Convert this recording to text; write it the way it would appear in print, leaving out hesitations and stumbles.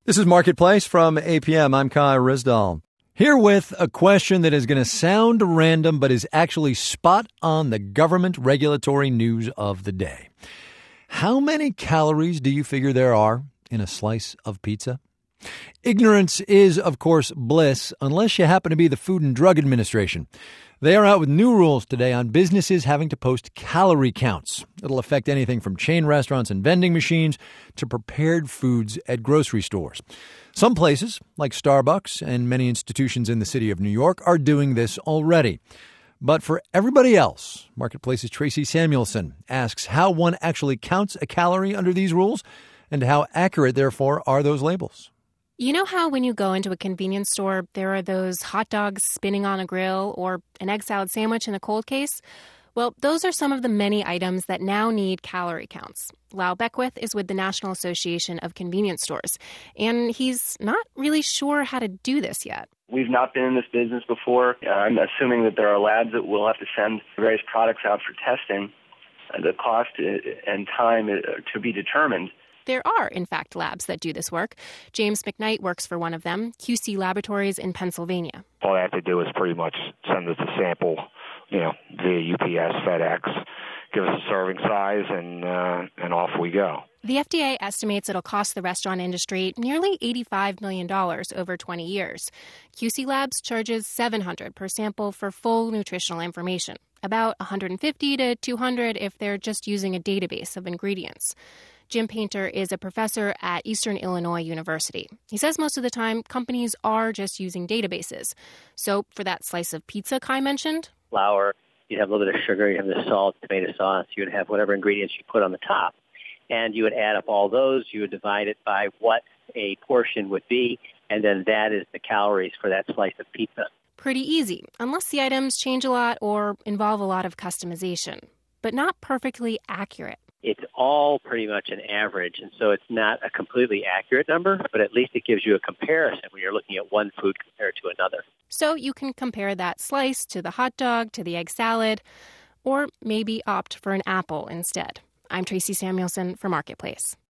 This is Marketplace from APM. I'm Kai Rizdal. Here with a question that is going to sound random, but is actually spot on the government regulatory news of the day. How many calories do you figure there are in a slice of pizza? Ignorance is, of course, bliss, unless you happen to be the Food and Drug Administration. They are out with new rules today on businesses having to post calorie counts. It'll affect anything from chain restaurants and vending machines to prepared foods at grocery stores. Some places, like Starbucks and many institutions in the city of New York, are doing this already. But for everybody else, Marketplace's Tracy Samuelson asks how one actually counts a calorie under these rules and how accurate, therefore, are those labels. You know how when you go into a convenience store, there are those hot dogs spinning on a grill or an egg salad sandwich in a cold case? Well, those are some of the many items that now need calorie counts. Lau Beckwith is with the National Association of Convenience Stores, and he's not really sure how to do this yet. We've not been in this business before. I'm assuming that there are labs that will have to send various products out for testing. The cost and time to be determined. There are, in fact, labs that do this work. James McKnight works for one of them, QC Laboratories in Pennsylvania. All I have to do is pretty much send us a sample, via UPS, FedEx, give us a serving size, and off we go. The FDA estimates it'll cost the restaurant industry nearly $85 million over 20 years. QC Labs charges $700 per sample for full nutritional information, about $150 to $200 if they're just using a database of ingredients. Jim Painter is a professor at Eastern Illinois University. He says most of the time, companies are just using databases. So for that slice of pizza Kai mentioned, flour, you'd have a little bit of sugar, you'd have the salt, tomato sauce, you'd have whatever ingredients you put on the top. And you would add up all those, you would divide it by what a portion would be, and then that is the calories for that slice of pizza. Pretty easy, unless the items change a lot or involve a lot of customization, but not perfectly accurate. It's all pretty much an average, and so it's not a completely accurate number, but at least it gives you a comparison when you're looking at one food compared to another. So you can compare that slice to the hot dog, to the egg salad, or maybe opt for an apple instead. I'm Tracy Samuelson for Marketplace.